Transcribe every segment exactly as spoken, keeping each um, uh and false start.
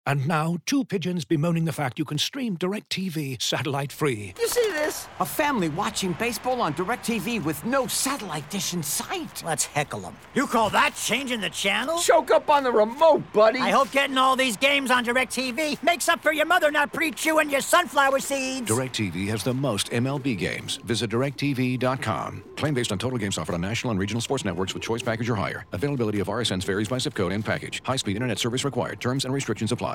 And now, two pigeons bemoaning the fact you can stream DirecTV satellite-free. You see this? A family watching baseball on DirecTV with no satellite dish in sight. Let's heckle them. You call that changing the channel? Choke up on the remote, buddy. I hope getting all these games on DirecTV makes up for your mother not pre-chewing your sunflower seeds. DirecTV has the most M L B games. Visit direct T V dot com. Claim based on total games offered on national and regional sports networks with choice package or higher. Availability of R S Ns varies by zip code and package. High-speed internet service required. Terms and restrictions apply.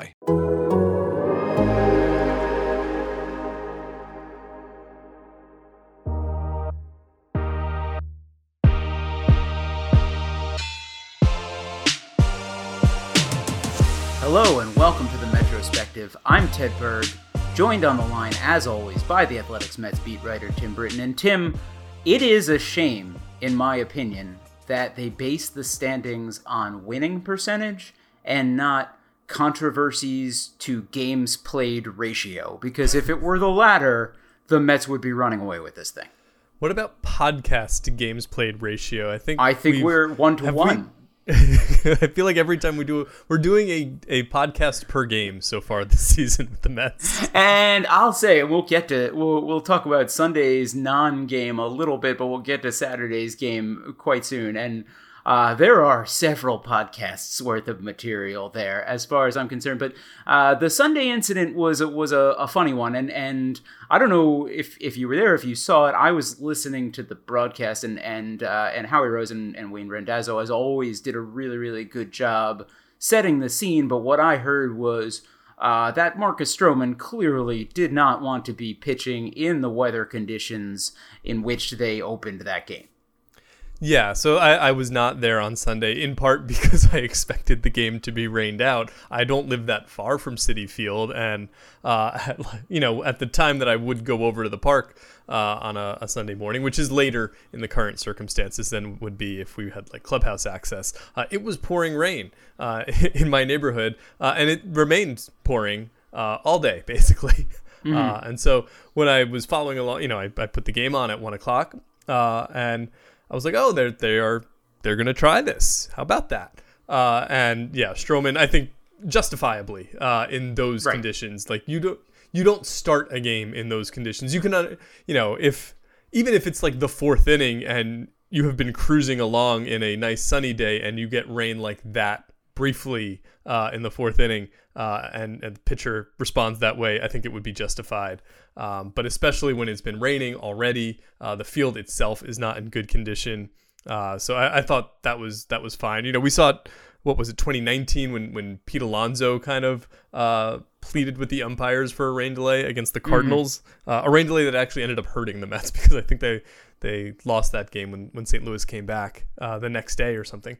Hello and welcome to the Metrospective. I'm Ted Berg, joined on the line, as always, by the Athletics Mets beat writer Tim Britton. And Tim, it is a shame, in my opinion, that they base the standings on winning percentage and not controversies to games played ratio, because if it were the latter, the Mets would be running away with this thing. What about podcast to games played ratio? I think I think we're one to one. We, I feel like every time we do, we're doing a, a podcast per game so far this season with the Mets. And I'll say, we'll get to we'll we'll talk about Sunday's non-game a little bit, but we'll get to Saturday's game quite soon. And Uh, there are several podcasts worth of material there, as far as I'm concerned. But uh, the Sunday incident was was a, a funny one, and and I don't know if, if you were there, if you saw it. I was listening to the broadcast, and and uh, and Howie Rose and, and Wayne Randazzo, as always, did a really really good job setting the scene. But what I heard was uh, that Marcus Stroman clearly did not want to be pitching in the weather conditions in which they opened that game. Yeah, so I, I was not there on Sunday, in part because I expected the game to be rained out. I don't live that far from Citi Field, and uh, you know, at the time that I would go over to the park uh, on a, a Sunday morning, which is later in the current circumstances than would be if we had like clubhouse access, uh, it was pouring rain uh, in my neighborhood, uh, and it remained pouring uh, all day, basically. Mm-hmm. Uh, and so when I was following along, you know, I, I put the game on at one o'clock, uh, and I was like, oh, they're they are they're gonna try this. How about that? Uh, and yeah, Stroman, I think justifiably uh, in those right. conditions, like you don't you don't start a game in those conditions. You can, uh, you know, if even if it's like the fourth inning and you have been cruising along in a nice sunny day and you get rain like that briefly uh, in the fourth inning, uh, and, and the pitcher responds that way, I think it would be justified. Um, but especially when it's been raining already, uh, the field itself is not in good condition. Uh, so I, I thought that was that was fine. You know, we saw it, what was it, twenty nineteen, when when Pete Alonso kind of uh, pleaded with the umpires for a rain delay against the Cardinals, mm-hmm. uh, a rain delay that actually ended up hurting the Mets because I think they they lost that game when, when Saint Louis came back uh, the next day or something.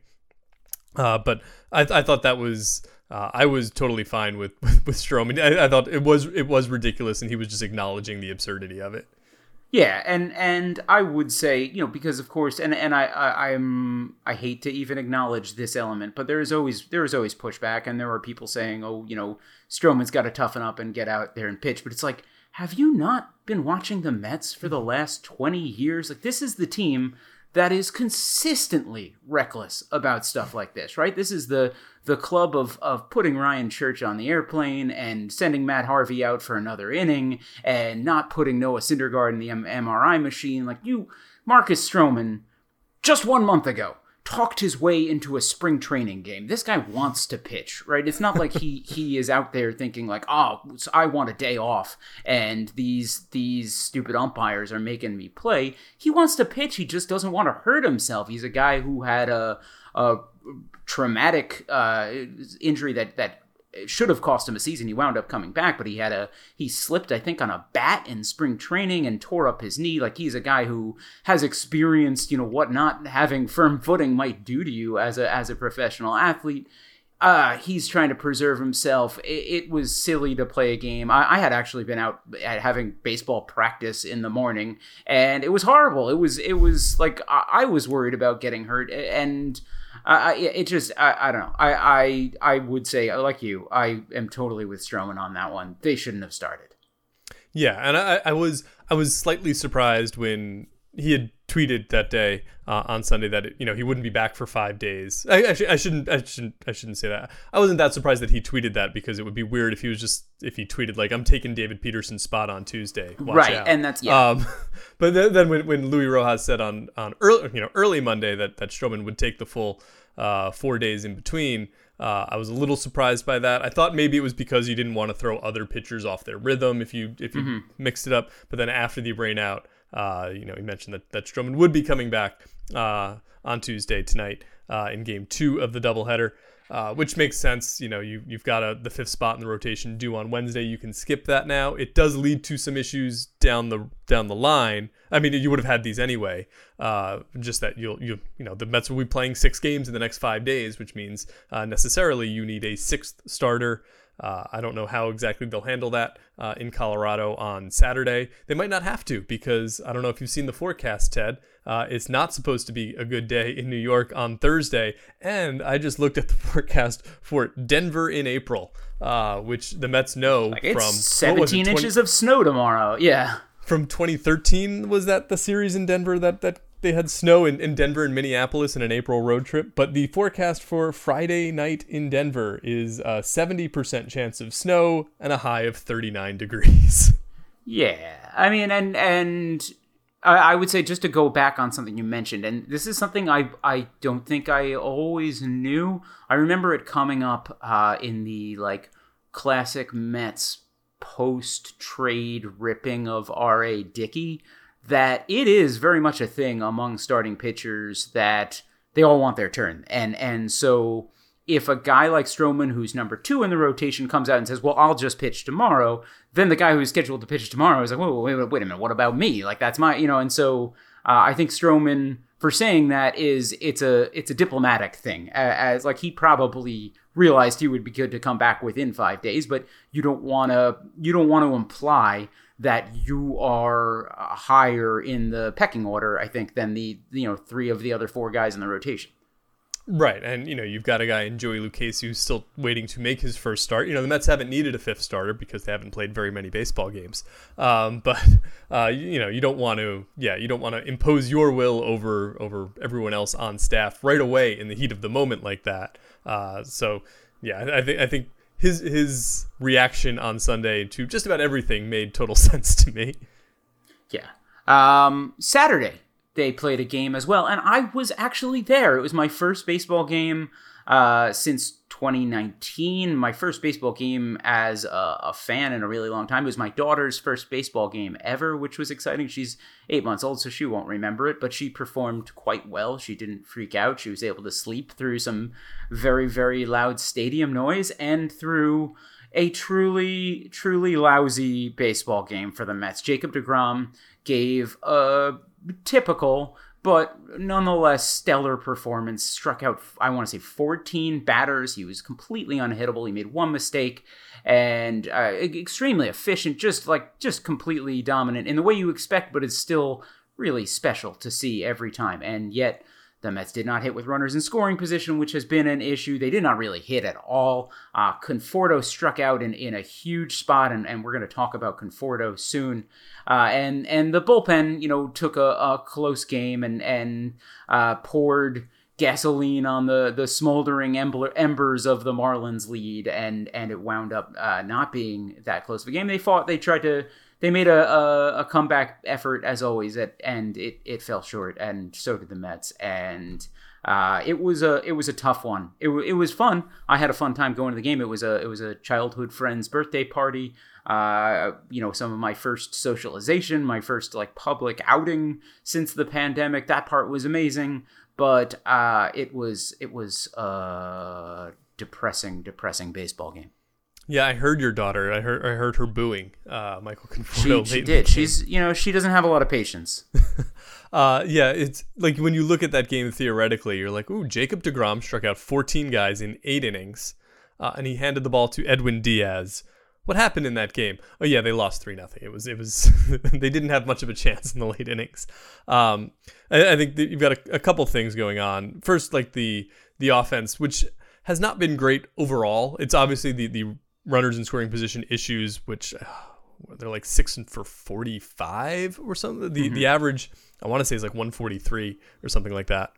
Uh, but I, I thought that was uh, I was totally fine with with, with Stroman. I, I thought it was it was ridiculous, and he was just acknowledging the absurdity of it. Yeah, and and I would say, you know, because of course, and and I, I I'm I hate to even acknowledge this element, but there is always there is always pushback, and there are people saying, oh, you know, Stroman's got to toughen up and get out there and pitch. But it's like, have you not been watching the Mets for the last twenty years? Like, this is the team that is consistently reckless about stuff like this, right? This is the the club of of putting Ryan Church on the airplane and sending Matt Harvey out for another inning and not putting Noah Syndergaard in the M R I machine. Like you, Marcus Stroman, just one month ago, talked his way into a spring training game. This guy wants to pitch, right? It's not like he he is out there thinking like, oh, I want a day off and these these stupid umpires are making me play. He wants to pitch. He just doesn't want to hurt himself. He's a guy who had a a traumatic uh, injury that that should have cost him a season. He wound up coming back, but he had a he slipped, I think, on a bat in spring training and tore up his knee. Like, he's a guy who has experienced, you know, what not having firm footing might do to you as a as a professional athlete. Uh, he's trying to preserve himself. It, it was silly to play a game. I, I had actually been out at having baseball practice in the morning, and it was horrible. It was it was like I, I was worried about getting hurt, and I, it just, I, I don't know. I, I, I would say, like you, I am totally with Stroman on that one. They shouldn't have started. Yeah, and I, I was, I was slightly surprised when he had tweeted that day uh, on Sunday that you know he wouldn't be back for five days. I, actually, I shouldn't, I shouldn't, I shouldn't say that. I wasn't that surprised that he tweeted that because it would be weird if he was just if he tweeted like I'm taking David Peterson's spot on Tuesday. Watch right, out. and that's yeah. Um, but then, then when, when Luis Rojas said on on early you know early Monday that that Stroman would take the full uh, four days in between. Uh, I was a little surprised by that. I thought maybe it was because you didn't want to throw other pitchers off their rhythm if you if you mm-hmm. mixed it up. But then after the rain out, uh, you know, he mentioned that, that Stroman would be coming back uh, on Tuesday tonight uh, in game two of the doubleheader, uh, which makes sense. You know, you, you've got a, the fifth spot in the rotation due on Wednesday. You can skip that now. It does lead to some issues down the down the line. I mean, you would have had these anyway. Uh, just that you'll you you know the Mets will be playing six games in the next five days, which means uh, necessarily you need a sixth starter. Uh, I don't know how exactly they'll handle that uh, in Colorado on Saturday. They might not have to because I don't know if you've seen the forecast, Ted. Uh, it's not supposed to be a good day in New York on Thursday. And I just looked at the forecast for Denver in April, uh, which the Mets know like from... It's seventeen it, twenty inches of snow tomorrow. Yeah. From twenty thirteen, was that the series in Denver that, that they had snow in, in Denver and Minneapolis in an April road trip? But the forecast for Friday night in Denver is a seventy percent chance of snow and a high of thirty-nine degrees. Yeah. I mean, and and I, I would say just to go back on something you mentioned, and this is something I, I don't think I always knew. I remember it coming up uh, in the like classic Mets post-trade ripping of R A. Dickey, that it is very much a thing among starting pitchers that they all want their turn. And and so if a guy like Stroman, who's number two in the rotation, comes out and says, well, I'll just pitch tomorrow, then the guy who's scheduled to pitch tomorrow is like, whoa, wait, wait, wait a minute, what about me? Like, that's my, you know, and so uh, I think Stroman, for saying that, is it's a it's a diplomatic thing. As like he probably realized he would be good to come back within five days, but you don't want to you don't want to imply that you are higher in the pecking order, I think, than the you know three of the other four guys in the rotation. Right, and you know you've got a guy in Joey Lucchesi who's still waiting to make his first start. You know the Mets haven't needed a fifth starter because they haven't played very many baseball games. Um, but uh, you, you know you don't want to, yeah, you don't want to impose your will over over everyone else on staff right away in the heat of the moment like that. Uh, so yeah, I, I think I think his his reaction on Sunday to just about everything made total sense to me. Yeah. Um, Saturday, they played a game as well, and I was actually there. It was my first baseball game uh, since twenty nineteen. My first baseball game as a, a fan in a really long time. It was my daughter's first baseball game ever, which was exciting. She's eight months old, so she won't remember it, but she performed quite well. She didn't freak out. She was able to sleep through some very, very loud stadium noise and through a truly, truly lousy baseball game for the Mets. Jacob deGrom gave a typical but nonetheless stellar performance. Struck out, I want to say, fourteen batters. He was completely unhittable. He made one mistake, and uh, extremely efficient, just like just completely dominant in the way you expect, but it's still really special to see every time. And yet the Mets did not hit with runners in scoring position, which has been an issue. They did not really hit at all. Uh, Conforto struck out in, in a huge spot, and, and we're going to talk about Conforto soon. Uh, and and the bullpen, you know, took a, a close game and and uh, poured gasoline on the the smoldering ember, embers of the Marlins lead, and and it wound up uh, not being that close of a game. They fought. They tried to. They made a, a, a comeback effort, as always, at, and it, it fell short, and so did the Mets. And uh, it was a it was a tough one. It, it was fun. I had a fun time going to the game. It was a it was a childhood friend's birthday party. Uh, you know, some of my first socialization, my first like public outing since the pandemic. That part was amazing, but uh, it was it was a depressing, depressing baseball game. Yeah, I heard your daughter. I heard I heard her booing uh, Michael Conforto. She, she did. She's you know she doesn't have a lot of patience. uh, yeah, it's like when you look at that game theoretically, you're like, ooh, Jacob deGrom struck out fourteen guys in eight innings, uh, and he handed the ball to Edwin Diaz. What happened in that game? Oh yeah, they lost three nothing. It was it was they didn't have much of a chance in the late innings. Um, I, I think that you've got a, a couple things going on. First, like the the offense, which has not been great overall. It's obviously the the runners in scoring position issues, which uh, they're like six for forty-five or something. The mm-hmm. the average, I want to say, is like one forty-three or something like that.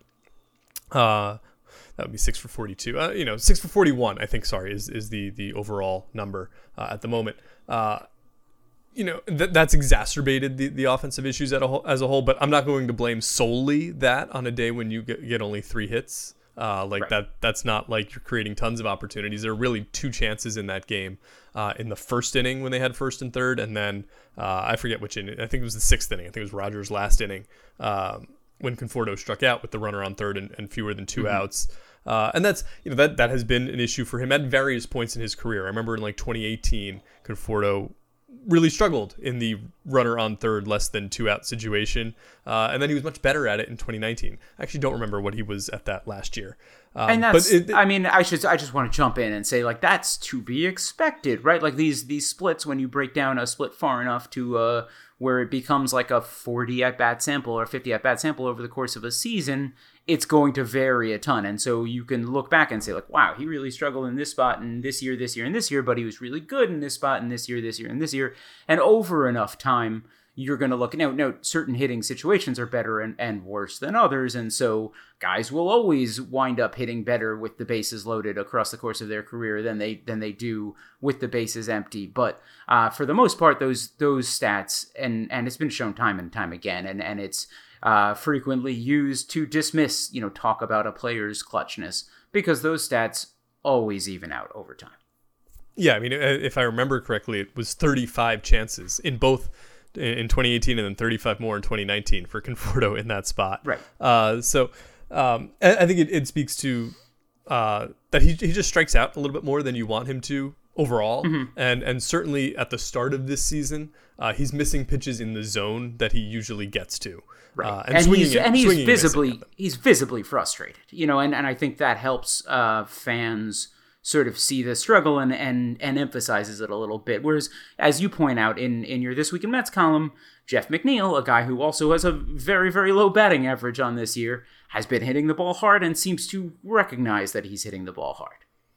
Uh, that would be six for forty-two. Uh, you know, six for forty-one, I think, sorry, is, is the, the overall number uh, at the moment. Uh, you know, th- that's exacerbated the, the offensive issues at a whole, as a whole, but I'm not going to blame solely that on a day when you get, get only three hits. Uh, like right. that, that's not like you're creating tons of opportunities. There are really two chances in that game, uh, in the first inning when they had first and third, and then uh, I forget which inning. I think it was the sixth inning. I think it was Rogers' last inning um, when Conforto struck out with the runner on third and, and fewer than two mm-hmm. outs. Uh, and that's you know that that has been an issue for him at various points in his career. I remember in like twenty eighteen, Conforto really struggled in the runner on third, less than two out situation. Uh, and then he was much better at it in twenty nineteen. I actually don't remember what he was at that last year. Um, and that's, but it, it, I mean, I should, I just want to jump in and say, like, that's to be expected, right? Like these, these splits, when you break down a split far enough to, uh, where it becomes like a forty at bat sample or fifty at bat sample over the course of a season, it's going to vary a ton. And so you can look back and say, like, wow, he really struggled in this spot and this year, this year, and this year, but he was really good in this spot and this year, this year, and this year. And over enough time, you're going to look, now, now, certain hitting situations are better and, and worse than others. And so guys will always wind up hitting better with the bases loaded across the course of their career than they than they do with the bases empty. But uh, for the most part, those those stats, and, and it's been shown time and time again, and, and it's uh, frequently used to dismiss, you know, talk about a player's clutchness, because those stats always even out over time. Yeah, I mean, if I remember correctly, it was thirty-five chances in both in twenty eighteen and then thirty-five more in twenty nineteen for Conforto in that spot. Right. Uh, so um, I, I think it, it speaks to uh, that he he just strikes out a little bit more than you want him to overall. Mm-hmm. And and certainly at the start of this season, uh, he's missing pitches in the zone that he usually gets to. Right. Uh, and, and he's, it, and he's visibly he's visibly frustrated, you know, and, and I think that helps uh, fans sort of see the struggle and, and and emphasizes it a little bit. Whereas, as you point out in, in your This Week in Mets column, Jeff McNeil, a guy who also has a very, very low batting average on this year, has been hitting the ball hard and seems to recognize that he's hitting the ball hard.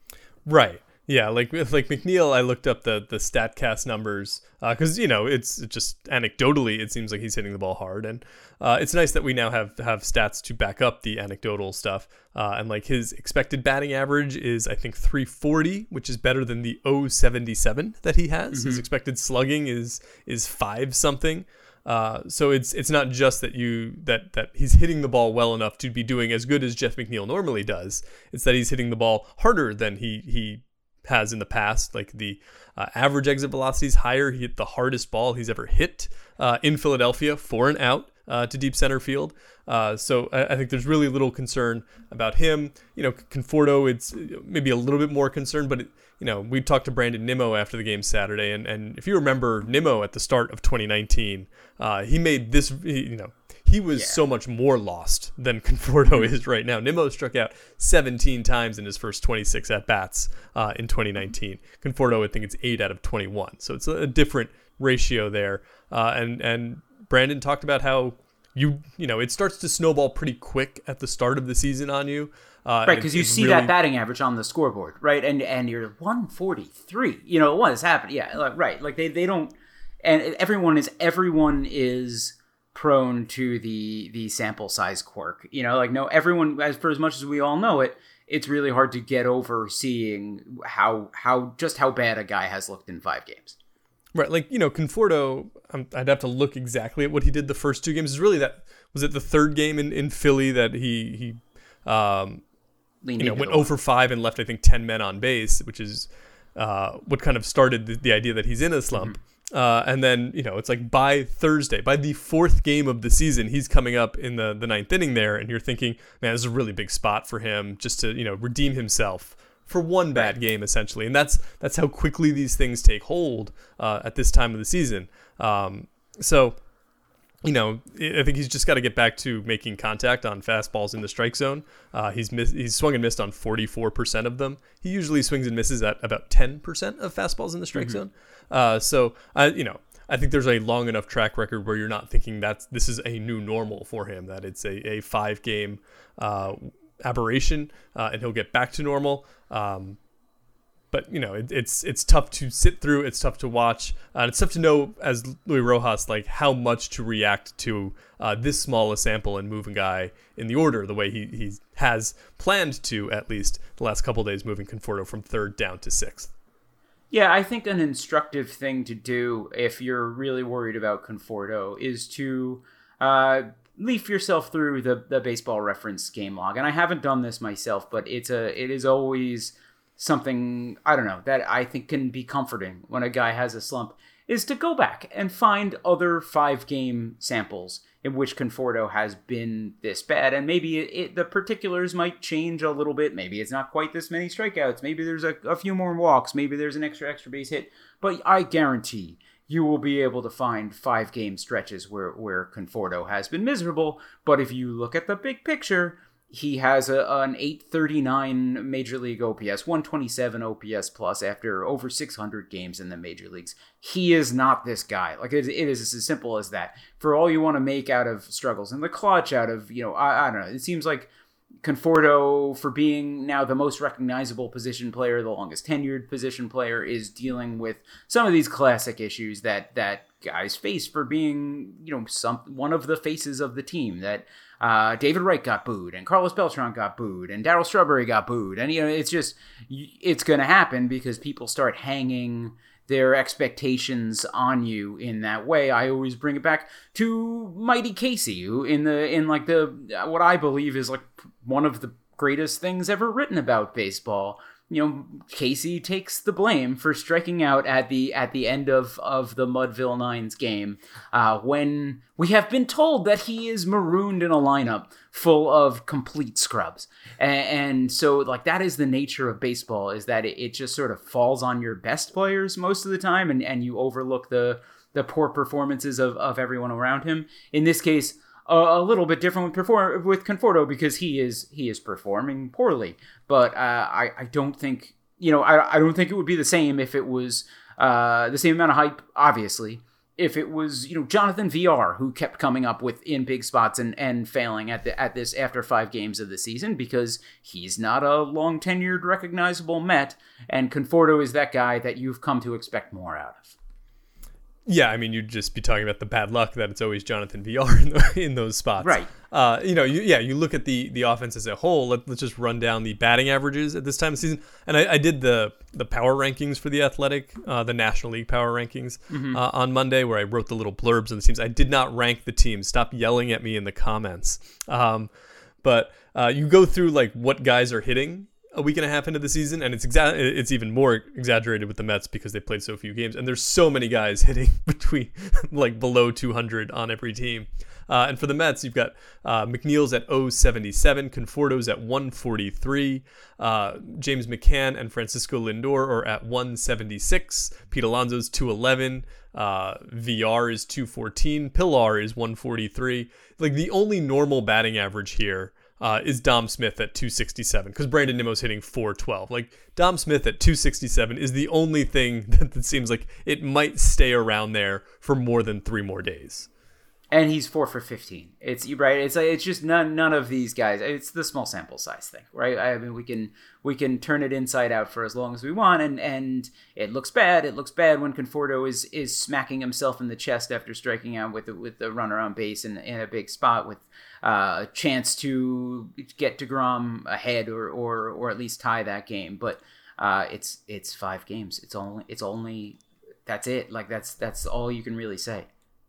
Right. Yeah, like like McNeil, I looked up the the StatCast numbers because uh, you know it's just anecdotally it seems like he's hitting the ball hard, and uh, it's nice that we now have have stats to back up the anecdotal stuff. Uh, and like his expected batting average is I think three forty, which is better than the oh seventy-seven that he has. Mm-hmm. His expected slugging is is five something. Uh, so it's it's not just that you that that he's hitting the ball well enough to be doing as good as Jeff McNeil normally does. It's that he's hitting the ball harder than he he. has in the past. Like the uh, average exit velocity is higher. He hit the hardest ball he's ever hit uh, in Philadelphia for an out uh, to deep center field. Uh, so I, I think there's really little concern about him. You know, Conforto, it's maybe a little bit more concern, but it, you know, we talked to Brandon Nimmo after the game Saturday, and, and if you remember Nimmo at the start of twenty nineteen, uh, he made this, you know, he was yeah. so much more lost than Conforto is right now. Nimmo struck out seventeen times in his first twenty-six at-bats uh, in twenty nineteen. Conforto, I think it's eight out of twenty-one. So it's a different ratio there. Uh, and and Brandon talked about how you you know it starts to snowball pretty quick at the start of the season on you. Uh, right, because you see really... that batting average on the scoreboard, right? And and you're one forty-three. You know what has happened? Yeah, like, right. Like they, they don't, and everyone is everyone is. prone to the the sample size quirk, you know, like no everyone, as for as much as we all know it, it's really hard to get over seeing how how just how bad a guy has looked in five games. Right, like you know, Conforto, um, I'd have to look exactly at what he did the first two games. Is really that was it the third game in, in Philly that he he um Leaned you know went oh for five and left I think ten men on base, which is uh what kind of started the, the idea that he's in a slump. Mm-hmm. Uh, and then, you know, it's like by Thursday, by the fourth game of the season, he's coming up in the, the ninth inning there. And you're thinking, man, this is a really big spot for him just to, you know, redeem himself for one bad game, essentially. And that's that's how quickly these things take hold uh, at this time of the season. Um, so, you know, I think he's just got to get back to making contact on fastballs in the strike zone. Uh, he's miss, he's swung and missed on forty-four percent of them. He usually swings and misses at about ten percent of fastballs in the strike mm-hmm. zone. Uh, so, uh, you know, I think there's a long enough track record where you're not thinking that this is a new normal for him, that it's a, a five-game uh, aberration, uh, and he'll get back to normal. Um, but you know, it, it's it's tough to sit through. It's tough to watch. Uh, and it's tough to know, as Luis Rojas, like how much to react to uh, this small a sample and move a guy in the order the way he he has planned to, at least the last couple of days, moving Conforto from third down to sixth. Yeah, I think an instructive thing to do if you're really worried about Conforto is to uh, leaf yourself through the, the Baseball Reference game log. And I haven't done this myself, but it's a it is always something, I don't know, that I think can be comforting when a guy has a slump, is to go back and find other five-game samples in which Conforto has been this bad. And maybe it, it, the particulars might change a little bit. Maybe it's not quite this many strikeouts. Maybe there's a, a few more walks. Maybe there's an extra, extra base hit. But I guarantee you will be able to find five-game stretches where, where Conforto has been miserable. But if you look at the big picture, he has a, an eight thirty-nine Major League O P S, one twenty-seven O P S plus after over six hundred games in the major leagues. He is not this guy. Like, it, it is as simple as that. For all you want to make out of struggles in the clutch, out of, you know, I, I don't know. It seems like Conforto, for being now the most recognizable position player, the longest tenured position player, is dealing with some of these classic issues that that guys face for being, you know, some one of the faces of the team. That uh, David Wright got booed, and Carlos Beltran got booed, and Darryl Strawberry got booed, and you know, it's just it's going to happen because people start hanging their expectations on you in that way. I always bring it back to Mighty Casey, who in the in like the what I believe is like one of the greatest things ever written about baseball. You know, Casey takes the blame for striking out at the at the end of, of the Mudville Nines game uh, when we have been told that he is marooned in a lineup full of complete scrubs. And, and so, like, that is the nature of baseball, is that it, it just sort of falls on your best players most of the time, and, and you overlook the the poor performances of, of everyone around him. In this case, a, a little bit different with perform with Conforto because he is he is performing poorly. But uh, I I don't think you know I I don't think it would be the same if it was uh, the same amount of hype. Obviously, if it was you know Jonathan V R who kept coming up with in big spots and, and failing at the at this after five games of the season, because he's not a long tenured recognizable Met, and Conforto is that guy that you've come to expect more out of. Yeah, I mean, you'd just be talking about the bad luck that it's always Jonathan V R in, the, in those spots. Right. Uh, you know, you, yeah, you look at the the offense as a whole. Let, let's just run down the batting averages at this time of the season. And I, I did the the power rankings for the Athletic, uh, the National League power rankings mm-hmm. uh, on Monday, where I wrote the little blurbs on the teams. I did not rank the teams. Stop yelling at me in the comments. Um, but uh, you go through like what guys are hitting a week and a half into the season, and it's exa- it's even more exaggerated with the Mets because they played so few games, and there's so many guys hitting between like below two hundred on every team. Uh, and for the Mets, you've got uh, McNeil's at oh seventy-seven, Conforto's at one forty-three, uh, James McCann and Francisco Lindor are at one seventy-six, Pete Alonso's two eleven, uh, V R is two fourteen, Pilar is one forty-three. Like, the only normal batting average here Uh, is Dom Smith at two sixty-seven, because Brandon Nimmo's hitting four twelve. Like, Dom Smith at two sixty-seven is the only thing that, that seems like it might stay around there for more than three more days. And he's four for fifteen. It's right. It's like, it's just none none of these guys. It's the small sample size thing, right? I mean, we can we can turn it inside out for as long as we want, and, and it looks bad. It looks bad when Conforto is is smacking himself in the chest after striking out with the, with the runner on base in, in a big spot with uh, a chance to get DeGrom ahead or or or at least tie that game. But uh, it's it's five games. It's only it's only that's it. Like that's that's all you can really say.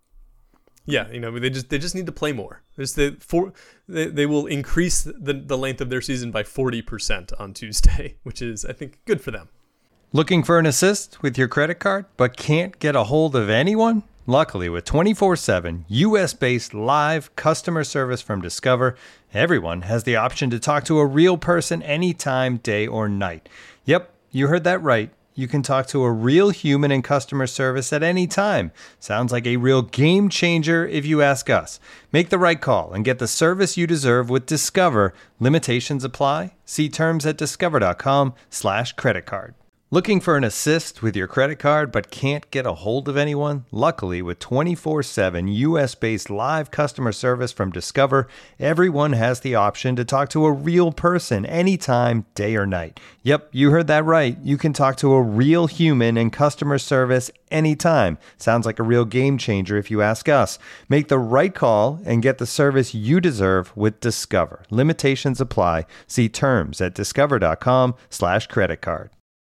Yeah, you know, they just they just need to play more. There's the for they, they will increase the, the length of their season by forty percent on Tuesday, which is, I think, good for them. Looking for an assist with your credit card but can't get a hold of anyone? Luckily, with twenty-four seven U S-based live customer service from Discover, everyone has the option to talk to a real person anytime, day or night. Yep, you heard that right. You can talk to a real human in customer service at any time. Sounds like a real game changer if you ask us. Make the right call and get the service you deserve with Discover. Limitations apply. See terms at discover.com slash credit card. Looking for an assist with your credit card but can't get a hold of anyone? Luckily, with twenty-four seven U S-based live customer service from Discover, everyone has the option to talk to a real person anytime, day or night. Yep, you heard that right. You can talk to a real human in customer service anytime. Sounds like a real game changer if you ask us. Make the right call and get the service you deserve with Discover. Limitations apply. See terms at discover.com slash credit card.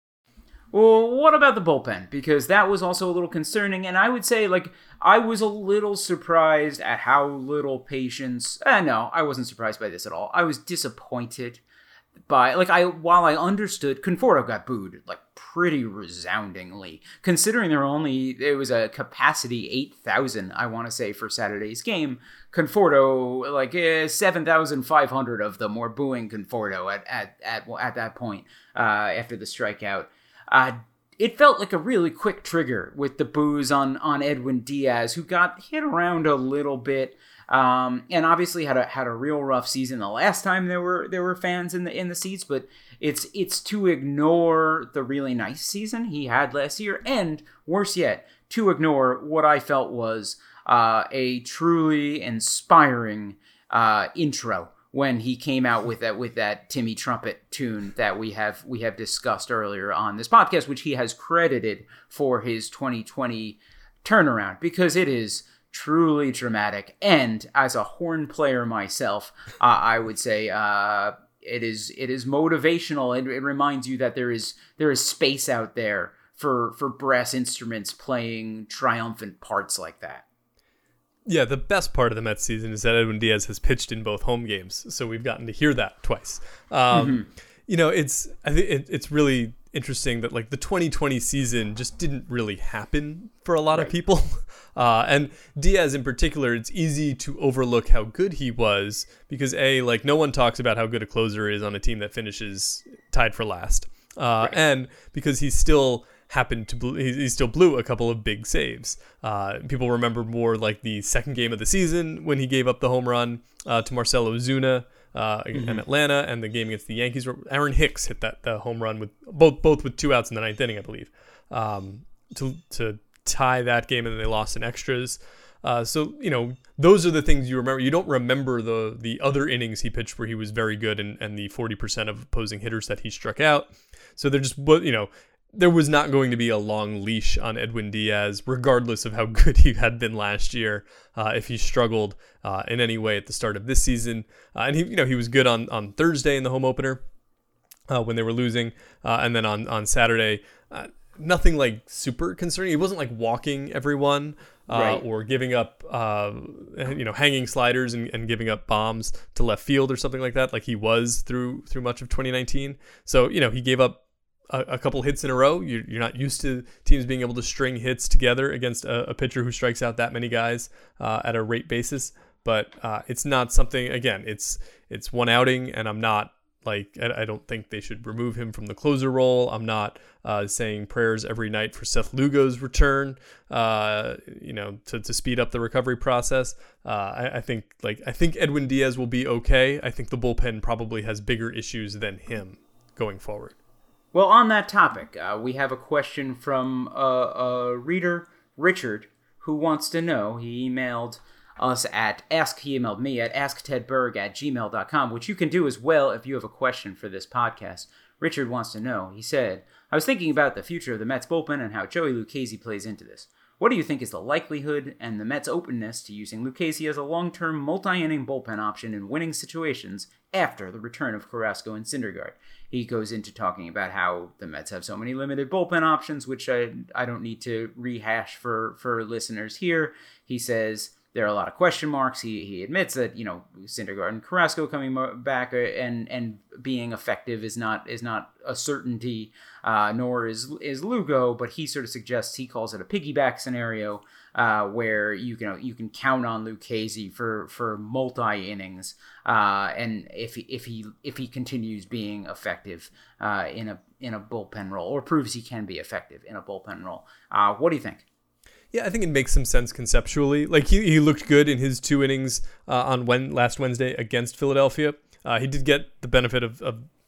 Well, what about the bullpen? Because that was also a little concerning, and I would say, like, I was a little surprised at how little patience... Eh, no, I wasn't surprised by this at all. I was disappointed by... Like, I while I understood... Conforto got booed, like, pretty resoundingly. Considering there were only... It was a capacity eight thousand, I want to say, for Saturday's game. Conforto, like, eh, seven thousand five hundred of them were booing Conforto at, at, at, at that point, uh, after the strikeout. Uh, it felt like a really quick trigger with the boos on, on Edwin Diaz, who got hit around a little bit, um, and obviously had a had a real rough season the last time there were there were fans in the in the seats. But it's it's to ignore the really nice season he had last year, and worse yet, to ignore what I felt was uh, a truly inspiring uh, intro when he came out with that with that Timmy Trumpet tune that we have we have discussed earlier on this podcast, which he has credited for his twenty twenty turnaround, because it is truly dramatic. And as a horn player myself, uh, I would say uh, it is it is motivational. It, it reminds you that there is there is space out there for for brass instruments playing triumphant parts like that. Yeah, the best part of the Mets season is that Edwin Diaz has pitched in both home games, so we've gotten to hear that twice. Um, mm-hmm. You know, it's I think it, it's really interesting that like the twenty twenty season just didn't really happen for a lot right. of people, uh, and Diaz in particular. It's easy to overlook how good he was because a like no one talks about how good a closer is on a team that finishes tied for last, uh, right. and because he's still. happened to he, he still blew a couple of big saves. Uh, people remember more like the second game of the season when he gave up the home run uh, to Marcell Ozuna uh, mm-hmm. in Atlanta, and the game against the Yankees. Aaron Hicks hit that the home run with both both with two outs in the ninth inning, I believe, um, to to tie that game, and then they lost in extras. Uh, so you know those are the things you remember. You don't remember the the other innings he pitched where he was very good, and, and the forty percent of opposing hitters that he struck out. So they're just you know. There was not going to be a long leash on Edwin Diaz, regardless of how good he had been last year, uh, if he struggled uh, in any way at the start of this season. Uh, and he, you know, he was good on, on Thursday in the home opener uh, when they were losing, uh, and then on on Saturday, uh, nothing like super concerning. He wasn't like walking everyone uh, right. or giving up, uh, you know, hanging sliders and, and giving up bombs to left field or something like that, like he was through through much of twenty nineteen. So you know, he gave up A, a couple hits in a row. You're, you're not used to teams being able to string hits together against a, a pitcher who strikes out that many guys uh, at a rate basis. But uh, it's not something. Again, it's it's one outing, and I'm not like I, I don't think they should remove him from the closer role. I'm not uh, saying prayers every night for Seth Lugo's return. Uh, you know, to, to speed up the recovery process. Uh, I, I think like I think Edwin Diaz will be okay. I think the bullpen probably has bigger issues than him going forward. Well, on that topic, uh, we have a question from a, a reader, Richard, who wants to know. He emailed us at ask. He emailed me at ask ted berg at gmail dot com, which you can do as well if you have a question for this podcast. Richard wants to know. He said, "I was thinking about the future of the Mets bullpen and how Joey Lucchesi plays into this. What do you think is the likelihood and the Mets' openness to using Lucchesi as a long-term multi-inning bullpen option in winning situations after the return of Carrasco and Syndergaard?" He goes into talking about how the Mets have so many limited bullpen options, which I, I don't need to rehash for, for listeners here. He says there are a lot of question marks. He he admits that, you know, Syndergaard and Carrasco coming back and and being effective is not is not a certainty, uh, nor is is Lugo. But he sort of suggests, he calls it a piggyback scenario, uh, where you can you can count on Lucchesi for for multi innings, uh, and if he, if he if he continues being effective uh, in a in a bullpen role, or proves he can be effective in a bullpen role. Uh, what do you think? Yeah, I think it makes some sense conceptually. Like he, he looked good in his two innings uh, on when last Wednesday against Philadelphia. Uh, he did get the benefit of, of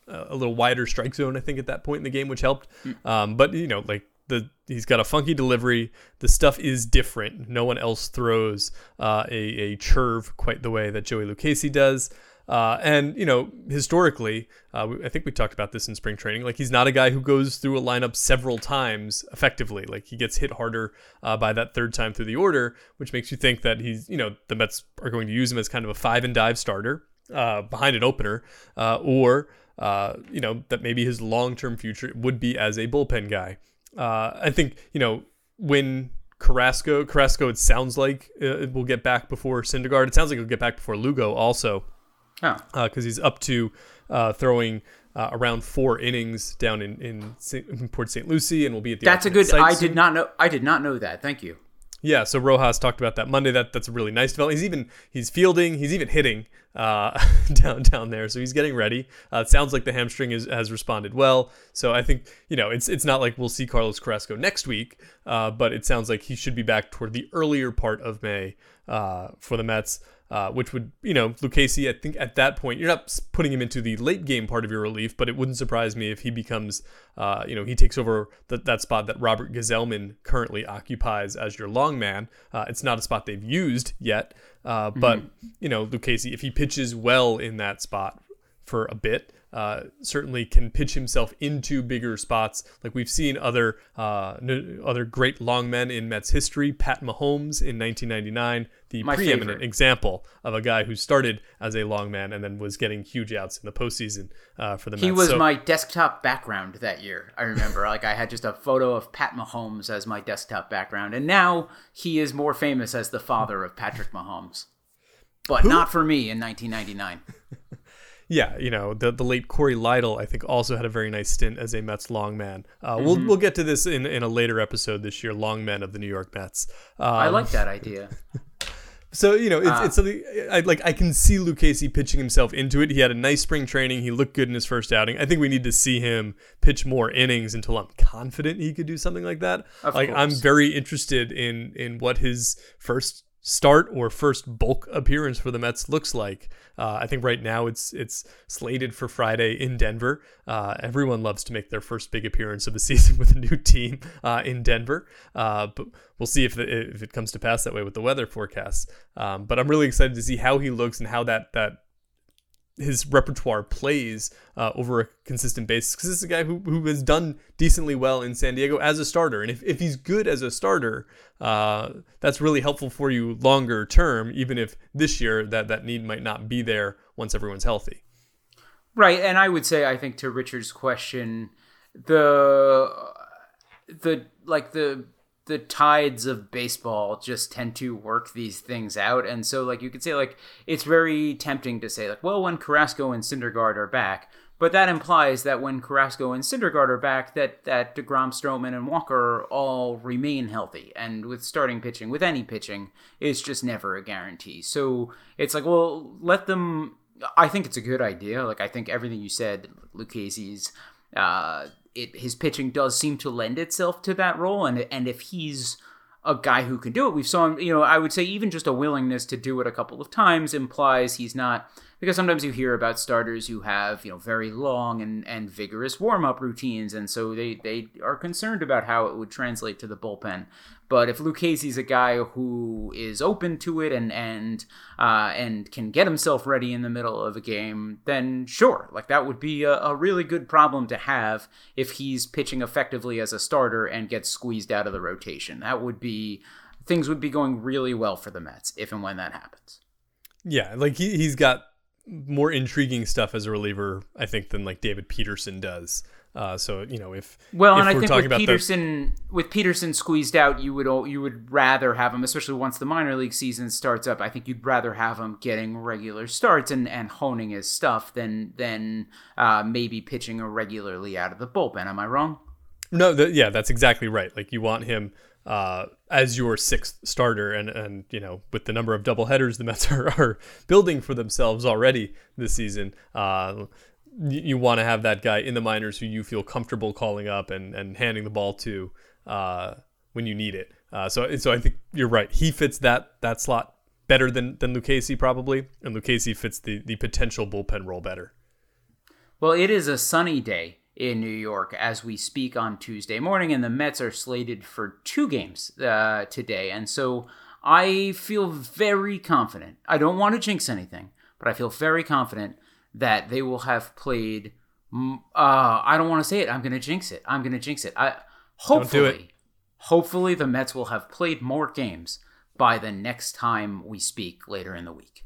a little wider strike zone, I think, at that point in the game, which helped. Um, but, you know, like the he's got a funky delivery. The stuff is different. No one else throws uh, a, a curve quite the way that Joey Lucchesi does. Uh, and, you know, historically, uh, I think we talked about this in spring training. Like, he's not a guy who goes through a lineup several times effectively. Like, he gets hit harder uh, by that third time through the order, which makes you think that he's, you know, the Mets are going to use him as kind of a five and dive starter uh, behind an opener, uh, or, uh, you know, that maybe his long-term future would be as a bullpen guy. Uh, I think, you know, when Carrasco, Carrasco, it sounds like uh, it will get back before Syndergaard. It sounds like he'll get back before Lugo also. Oh, because uh, he's up to uh, throwing uh, around four innings down in in, Saint, in Port Saint Lucie, and will be at the. That's a good. I soon. did not know. I did not know that. Thank you. Yeah, so Rojas talked about that Monday. That that's a really nice development. He's even he's fielding. He's even hitting uh, down down there. So he's getting ready. Uh, it sounds like the hamstring is, has responded well. So I think you know it's it's not like we'll see Carlos Carrasco next week, uh, but it sounds like he should be back toward the earlier part of May uh, for the Mets. Uh, which would, you know, Lucchesi, I think at that point, you're not putting him into the late game part of your relief, but it wouldn't surprise me if he becomes, uh, you know, he takes over the, that spot that Robert Gesellman currently occupies as your long man. Uh, it's not a spot they've used yet, uh, but, mm-hmm. you know, Lucchesi, if he pitches well in that spot for a bit, uh, certainly can pitch himself into bigger spots. Like we've seen other uh, n- other great long men in Mets history. Pat Mahomes in nineteen ninety-nine, the My preeminent favorite. example of a guy who started as a long man and then was getting huge outs in the postseason uh, for the Mets. He was so, my desktop background that year. I remember, like I had just a photo of Pat Mahomes as my desktop background, and now he is more famous as the father of Patrick Mahomes, but Who? not for me in nineteen ninety-nine. Yeah, you know, the the late Corey Lytle, I think, also had a very nice stint as a Mets long man. Uh, Mm-hmm. We'll we'll get to this in, in a later episode this year, long men of the New York Mets. Um, I like that idea. So, you know, it's, Uh, it's something I like. I can see Lucchesi pitching himself into it. He had a nice spring training. He looked good in his first outing. I think we need to see him pitch more innings until I'm confident he could do something like that. Of like course. I'm very interested in in what his first start or first bulk appearance for the Mets looks like. Uh, I think right now it's it's slated for Friday in Denver. Uh, everyone loves to make their first big appearance of the season with a new team uh, in Denver. Uh, but we'll see if the, if it comes to pass that way with the weather forecasts. Um, but I'm really excited to see how he looks and how that that his repertoire plays uh, over a consistent basis, because this is a guy who, who has done decently well in San Diego as a starter. And if, if he's good as a starter, uh, that's really helpful for you longer term, even if this year that, that need might not be there once everyone's healthy. Right, and I would say, I think to Richard's question, the the like the the tides of baseball just tend to work these things out. And so, like, you could say, like, it's very tempting to say, like, well, when Carrasco and Syndergaard are back, but that implies that when Carrasco and Syndergaard are back, that, that DeGrom, Stroman, and Walker all remain healthy. And with starting pitching, with any pitching, it's just never a guarantee. So it's like, well, let them... I think it's a good idea. Like, I think everything you said, Lucchesi's... Uh, It, his pitching does seem to lend itself to that role, and and if he's a guy who can do it, we've saw him, you know, I would say even just a willingness to do it a couple of times implies he's not, because sometimes you hear about starters who have, you know, very long and, and vigorous warm-up routines, and so they, they are concerned about how it would translate to the bullpen. But if Lucchesi's a guy who is open to it and and uh, and can get himself ready in the middle of a game, then sure, like that would be a, a really good problem to have if he's pitching effectively as a starter and gets squeezed out of the rotation. That would be, things would be going really well for the Mets if and when that happens. Yeah, like he, he's got more intriguing stuff as a reliever, I think, than like David Peterson does. Uh, so, you know, if well, if and I we're think talking with about Peterson, the... with Peterson squeezed out, you would you would rather have him, especially once the minor league season starts up. I think you'd rather have him getting regular starts and, and honing his stuff than than uh, maybe pitching irregularly out of the bullpen. Am I wrong? No, the, yeah, that's exactly right. Like you want him uh, as your sixth starter, and and you know, with the number of doubleheaders the Mets are, are building for themselves already this season. Uh, You want to have that guy in the minors who you feel comfortable calling up and, and handing the ball to uh, when you need it. Uh, so so I think you're right. He fits that that slot better than than Lucchesi probably, and Lucchesi fits the, the potential bullpen role better. Well, it is a sunny day in New York as we speak on Tuesday morning, and the Mets are slated for two games uh, today. And so I feel very confident. I don't want to jinx anything, but I feel very confident that they will have played. Uh, I don't want to say it. I'm going to jinx it. I'm going to jinx it. I hopefully, Don't do it. hopefully the Mets will have played more games by the next time we speak later in the week.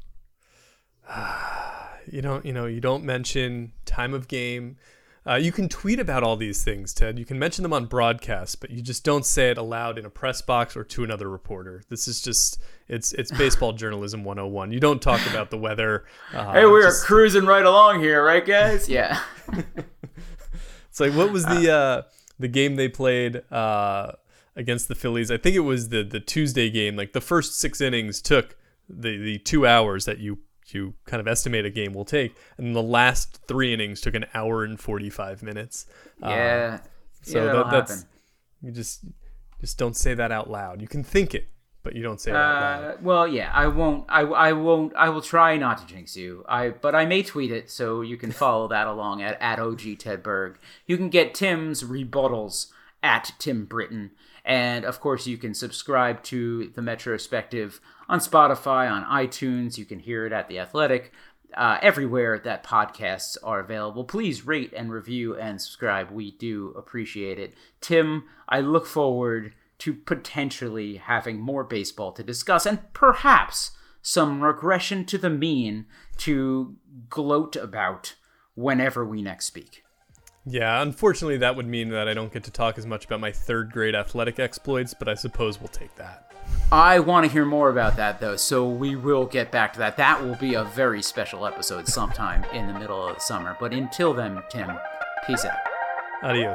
You don't, you know, you don't mention time of game. Uh, you can tweet about all these things, Ted. You can mention them on broadcast, but you just don't say it aloud in a press box or to another reporter. This is just, it's it's baseball journalism one oh one. You don't talk about the weather. Uh, Hey, we're just, cruising right along here, right, guys? Yeah. It's like, what was the uh, the game they played uh, against the Phillies? I think it was the the Tuesday game. Like the first six innings took the the two hours that you you kind of estimate a game will take, and the last three innings took an hour and forty-five minutes. Yeah. Uh, so yeah, that, that's happen. you just just don't say that out loud. You can think it, but you don't say it out loud. Uh, well, yeah, I won't. I, I won't. I will try not to jinx you. I, but I may tweet it, so you can follow that along at at O G Ted Berg. You can get Tim's rebuttals at Tim Britton, and of course, you can subscribe to the Metrospective on Spotify, on iTunes. You can hear it at The Athletic, uh, everywhere that podcasts are available. Please rate and review and subscribe. We do appreciate it. Tim, I look forward to potentially having more baseball to discuss, and perhaps some regression to the mean to gloat about whenever we next speak. Yeah, unfortunately, that would mean that I don't get to talk as much about my third grade athletic exploits, but I suppose we'll take that. I want to hear more about that, though, so we will get back to that. That will be a very special episode sometime in the middle of the summer. But until then, Tim, peace out. Adios.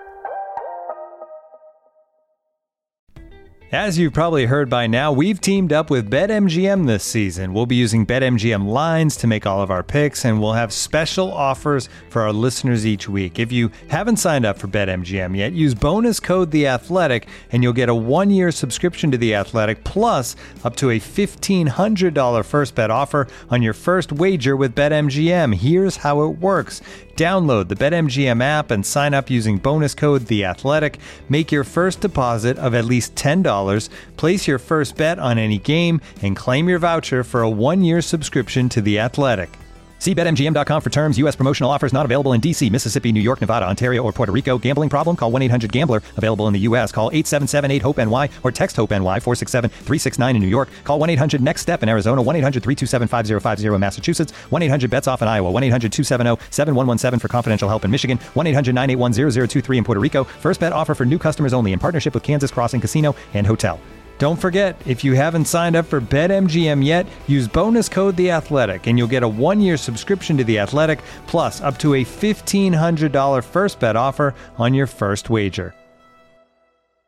As you've probably heard by now, we've teamed up with BetMGM this season. We'll be using BetMGM lines to make all of our picks, and we'll have special offers for our listeners each week. If you haven't signed up for BetMGM yet, use bonus code The Athletic, and you'll get a one-year subscription to The Athletic, plus up to a fifteen hundred dollars first bet offer on your first wager with BetMGM. Here's how it works. Download the BetMGM app and sign up using bonus code The Athletic. Make your first deposit of at least ten dollars, place your first bet on any game, and claim your voucher for a one-year subscription to The Athletic. See Bet M G M dot com for terms. U S promotional offers not available in D C, Mississippi, New York, Nevada, Ontario, or Puerto Rico. Gambling problem? Call one eight hundred gambler. Available in the U S. Call eight seven seven eight hope N Y or text HOPE-NY four six seven three six nine in New York. Call one eight hundred next step in Arizona. one eight hundred three two seven five zero five zero in Massachusetts. one eight hundred bets off in Iowa. one eight hundred two seven zero seven one one seven for confidential help in Michigan. one eight hundred nine eight one zero zero two three in Puerto Rico. First bet offer for new customers only in partnership with Kansas Crossing Casino and Hotel. Don't forget, if you haven't signed up for BetMGM yet, use bonus code The Athletic, and you'll get a one-year subscription to The Athletic, plus up to a fifteen hundred dollars first bet offer on your first wager.